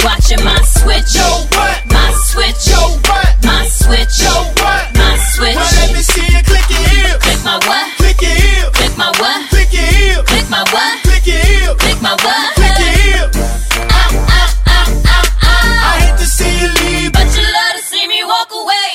watching my switch. Yo, what? My switch. Yo, what? My switch. Yo, what? My switch. Well, let me see you click your heel. Click my what? Click your heel. Click my what? Click your heel. Click my what? Click your heel. Click my what? Click your heel. I hate to see you leave, but you love to see me walk away.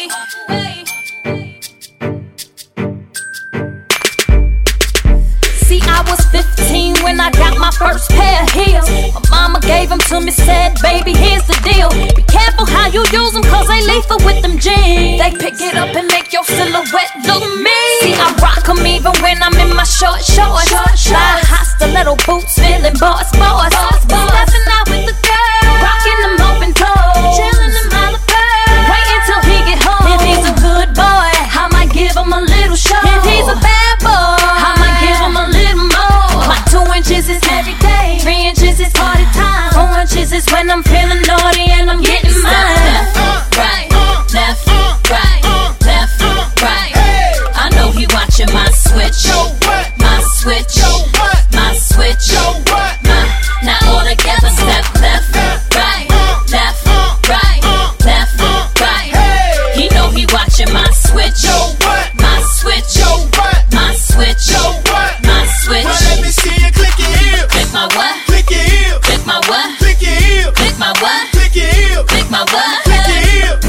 See, I was 15 when I got my first pair of heels. My mama gave them to me, said, baby, here's the deal. Be careful how you use them, cause they lethal with them jeans. They pick it up and make your silhouette look mean. See, I rock them even when I'm in my short shorts. Fly high stiletto boots, feeling boss. Stepping out with the girl, rocking them open toes, chilling them Malibu. Wait until he get home. If he's a good boy, I might give him a little show. If he's a bad boy, I might give him a little more. My 2 inches is every day, 3 inches is party time, 4 inches is when I'm feeling naughty and I'm getting mine. Right, left, right, left, right. I know he watching my switch. Yo, what? My switch. Yo, what? My switch. Yo, what? Now all together, step left, right, left, right, left, right. He know he watching my switch. Yo, what? My switch. Yo, what? My switch. Yo, what? My switch. Well, let me see you click your heel. Click my what? Click your heel. Click my what? Click your heel. Click my what? Click your heel. Click my what? Click your heel.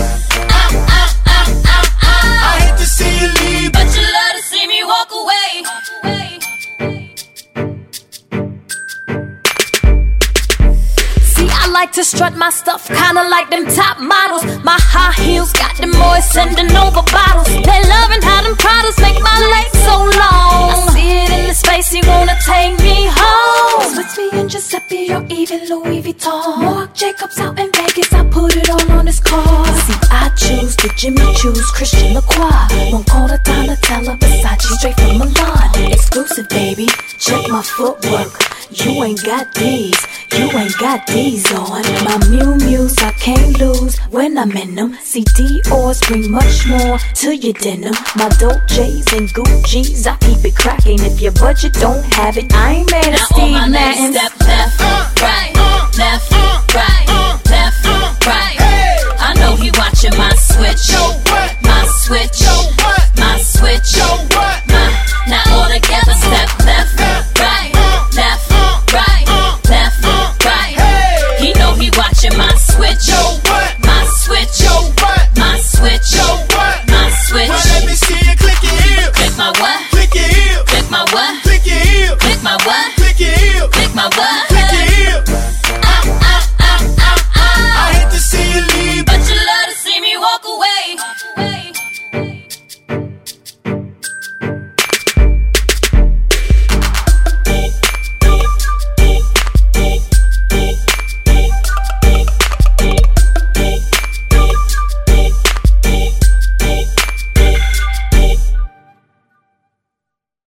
I hate to see you leave, but you love to see me walk away. See, I like to strut my stuff, kinda like them top models. My high heels got them boys sending over bottles. They loving how them products make my legs so long. I see it in his face, he wanna take me home. Switch me in Giuseppe or even Louis Vuitton. Marc Jacobs out in Vegas, I put it all on his car. See, I choose the Jimmy Choo's, Christian Lacroix. Won't call the Donatella, Versace, straight from Milan. Exclusive, baby, check my footwork. You ain't got these, you ain't got these on. My Miu Miu's I can't lose when I'm in them. See, Dior's bring much more to your denim. My Dolce's and Gucci's, I keep it cracking. If your budget don't have it, I ain't mad at Steve Madden. Step left, right, left, right, left, right. I know he watching my switch. Yo, what? My switch. Yo, what? My switch. Yo, what? Now all together, step left, right, left, right, left, right. He know he watching my switch. Yo, what? My switch. Yo, what? My switch. Yo, what? My switch. Well, let me see you click your heel. Click my what? Click your heel. Click my what? Click your heel. Click my what? Click your heel. Click my what?